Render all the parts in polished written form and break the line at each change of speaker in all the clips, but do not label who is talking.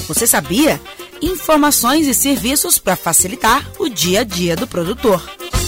Você sabia? Informações e serviços para facilitar o dia a dia do produtor.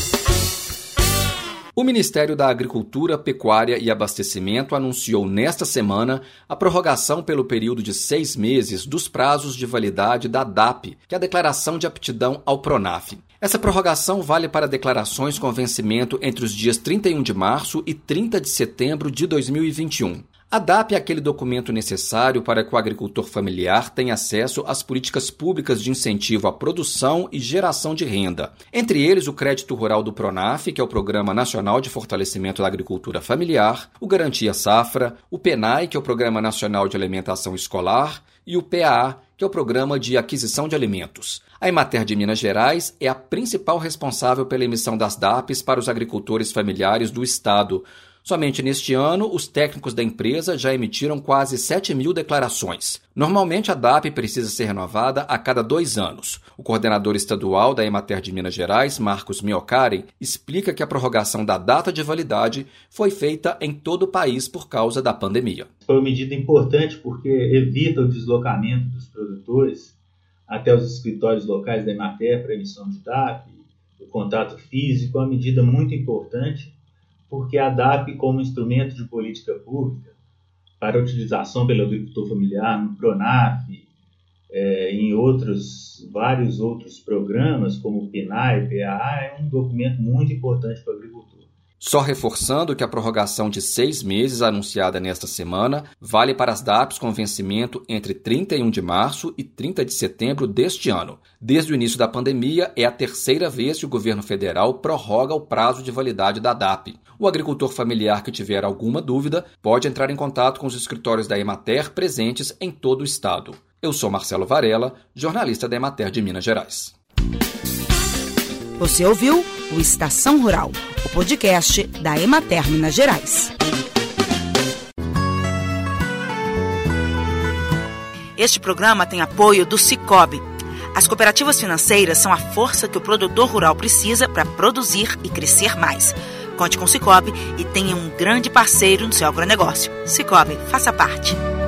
O Ministério da Agricultura, Pecuária e Abastecimento anunciou nesta semana a prorrogação pelo período de 6 meses dos prazos de validade da DAP, que é a Declaração de Aptidão ao PRONAF. Essa prorrogação vale para declarações com vencimento entre os dias 31 de março e 30 de setembro de 2021. A DAP é aquele documento necessário para que o agricultor familiar tenha acesso às políticas públicas de incentivo à produção e geração de renda. Entre eles, o Crédito Rural do PRONAF, que é o Programa Nacional de Fortalecimento da Agricultura Familiar, o Garantia Safra, o PENAI, que é o Programa Nacional de Alimentação Escolar, e o PAA, que é o Programa de Aquisição de Alimentos. A Emater de Minas Gerais é a principal responsável pela emissão das DAPs para os agricultores familiares do estado. Somente neste ano, os técnicos da empresa já emitiram quase 7.000 declarações. Normalmente, a DAP precisa ser renovada a cada 2 anos. O coordenador estadual da Emater de Minas Gerais, Marcos Miocari, explica que a prorrogação da data de validade foi feita em todo o país por causa da pandemia.
Foi uma medida importante porque evita o deslocamento dos produtores até os escritórios locais da Emater para emissão de DAP, o contato físico, é uma medida muito importante, porque a DAP, como instrumento de política pública para a utilização pelo agricultor familiar no PRONAF, em vários outros programas, como o PENAI, PAA, é um documento muito importante para o agricultor.
Só reforçando que a prorrogação de 6 meses anunciada nesta semana vale para as DAPs com vencimento entre 31 de março e 30 de setembro deste ano. Desde o início da pandemia, é a terceira vez que o governo federal prorroga o prazo de validade da DAP. O agricultor familiar que tiver alguma dúvida pode entrar em contato com os escritórios da Emater presentes em todo o estado. Eu sou Marcelo Varela, jornalista da Emater de Minas Gerais.
Você ouviu o Estação Rural, o podcast da Emater Minas Gerais. Este programa tem apoio do Sicoob. As cooperativas financeiras são a força que o produtor rural precisa para produzir e crescer mais. Conte com o Sicoob e tenha um grande parceiro no seu agronegócio. Sicoob, faça parte.